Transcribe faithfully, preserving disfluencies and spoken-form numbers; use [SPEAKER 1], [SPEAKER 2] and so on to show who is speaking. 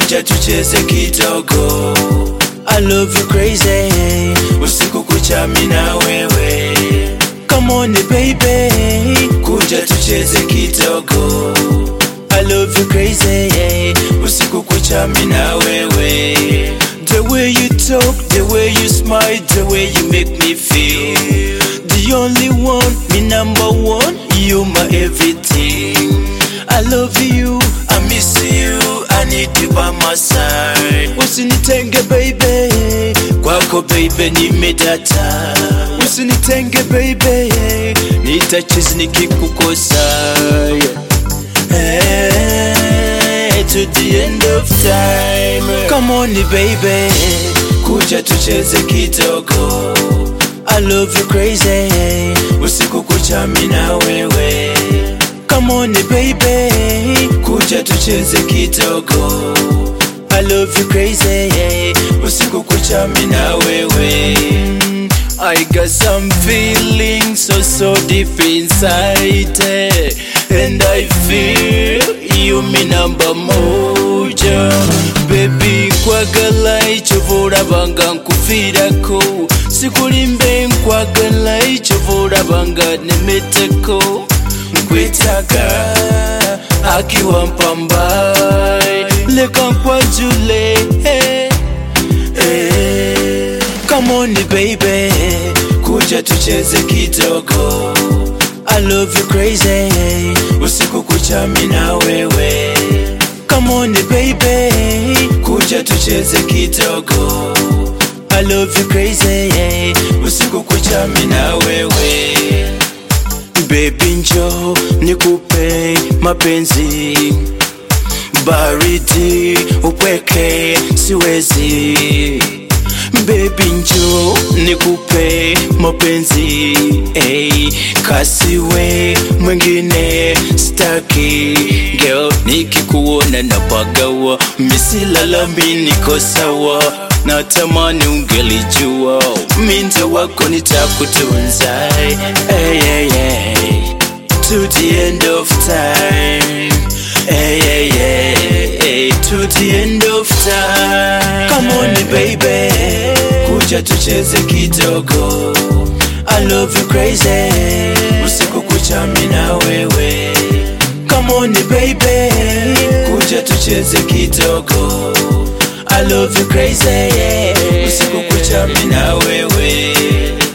[SPEAKER 1] kuja tucheze kidogo. I love you crazy, usiku kucha mimi na wewe. Come on baby, kuja tucheze kidogo. I love you crazy, usiku kucha mimi na wewe. The way you talk, the way you smile, the way you make me feel. The only one, me number one, you my everything. I love you, I miss you, I need you by my side. Usinitenge baby, kwako baby nimedata. Usinitenge baby, nitachizi nikikukosa. Hey, to the end of time. Come on baby, kuja tucheze kidogo. I love you crazy, usiku kucha mimi na wewe. Come on baby, kuja tucheze kidogo. I love you crazy, usiku kucha mimi na wewe. I got some feelings so so deep inside, and I feel you me number moja. Baby kwagala ichovura banga nkufirako, sikulimbe nkwagala ichovura banga nemeteko. Nkwetaga akiwa mpambai, leka nkwajule. Hey, hey. Come on baby, kuja tucheze kidogo. I love you crazy, usiku kucha mimi na wewe. Come on baby, kuja tucheze kidogo. I love you crazy, usiku kucha mimi na wewe. Baby njoo nikupe mapenzi, baridi upweke siwezi. Baby njoo nikupe mapenzi, hey, kasiwe mwingine staki. Girl nikikuona napagawa, misilala mimi niko sawa. Natamani ungelijua, mimi ndo wako nitakutunza. Hey, hey, hey, to the end of time. Hey, hey, hey, hey, to the end of time. Come on baby, kuja tucheze kidogo. I love you crazy, usiku kucha mimi na wewe. Come on baby, kuja tucheze kidogo. I love you crazy, usiku kucha mimi na wewe.